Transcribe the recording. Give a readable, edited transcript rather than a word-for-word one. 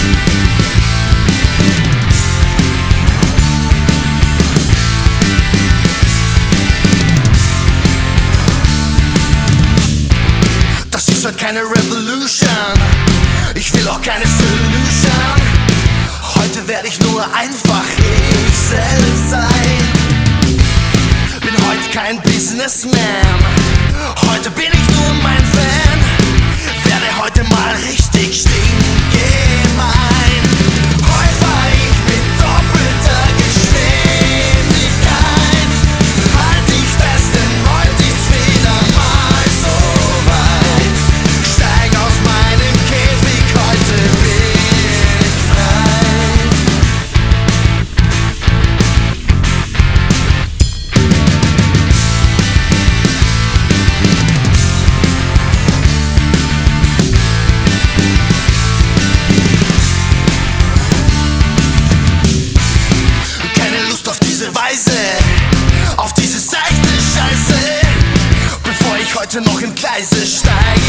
Das ist halt keine Revolution, ich will auch keine Solution. Heute werde ich nur einfach ich selbst sein. Bin heute kein Businessman, heute bin ich nur mein Fan. Werde heute mal richtig stinkegemein. Heute fahr ich mit doppelter Geschwindigkeit. Halt dich fest, denn heute ist's wieder mal so weit. Steig aus meinem Käfig, heute bin ich frei. Auf diese seichte Scheiße, bevor ich heute noch in Gleise steig.